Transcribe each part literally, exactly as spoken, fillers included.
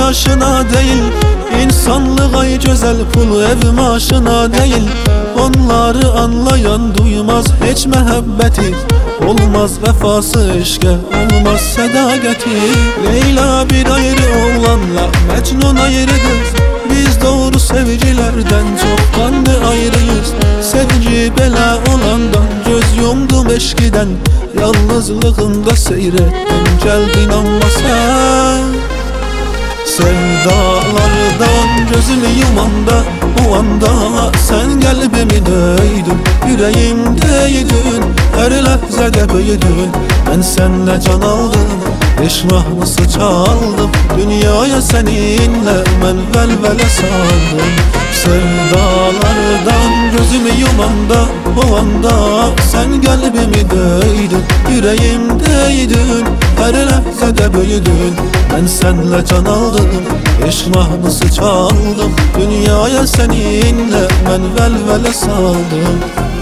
yaşına değil, İnsanlığa güzel pul ev maaşına değil. Onları anlayan duymaz hiç mehabbeti, olmaz vefası işke, olmaz sadakati. Leyla bir ayrı oğlanla Mecnun ayrı kız, biz doğru sevicilerden çok kanlı ayrıyız. Sevgi bela olandan göz yumdum eşkiden, yalnızlığımda seyrettim geldin ama sen. Sevdalardan gözümü yumanda, o anda sen kalbimi döydün, yüreğimdeydin, her lehzede büyüdün. Ben senle can aldım, eşmahlısı çaldım, dünyaya seninle ben velvele saldım. Sevdalardan gözümü yumanda, o anda sen kalbimi döydün, yüreğimdeydin, her lehzede büyüdün. Ben senle can aldım, eşmahlısı çaldım, dünyaya seninle ben velvele saldım.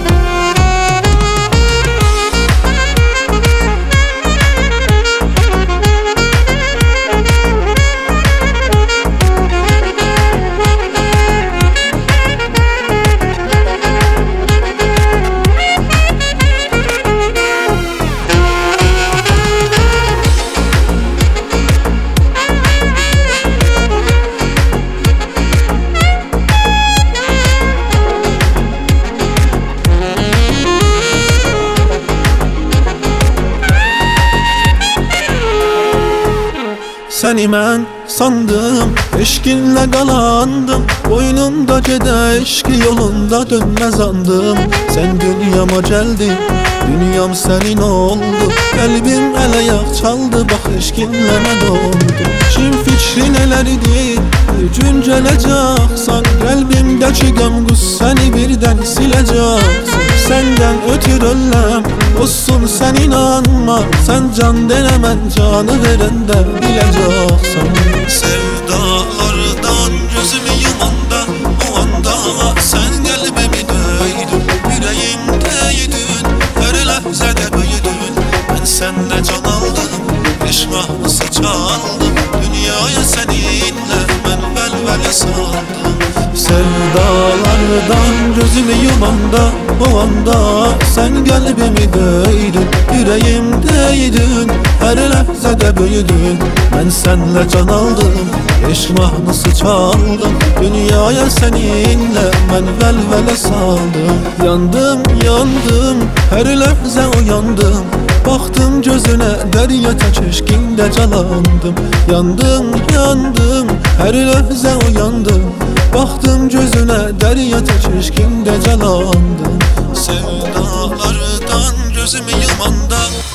Seni mən sandım, eşkinlə qalandım, boynumda gedə eşki yolunda dönməz andım. Sen dünyama geldin, dünyam senin oldu, kalbim el ayak çaldı, bak eşkinlə mən doldu. Kim fikrin elərdi, gün gələcəksən, kalbimdəki qəm qüssəni birdən siləcəksən. Senden ötür öləm, olsun sen inanma, sen can denemən canı verende bileceksin. Sevdalardan gözümü yumanda, o anda sen kalbimi döydün, yüreğimdeydin, her lehzede büyüdün. Ben sende can aldım, eşmahlısı çaldım, dünyaya seninle ben velvele saldım. Sevdalardan gözümü yumanda, o anda sen kalbimi döydün, yüreğimdeydin, her lehzede büyüdün. Ben senle can aldım, eşmahlısı çaldım, dünyaya seninle ben velvele saldım. Yandım, yandım, her lehze uyandım, baktım gözüne derya teşkinde calandım. Yandım, yandım, her lehze uyandım, baktım gözüne derya teşkinde calandım. Sevdalardan gözümü yumanda,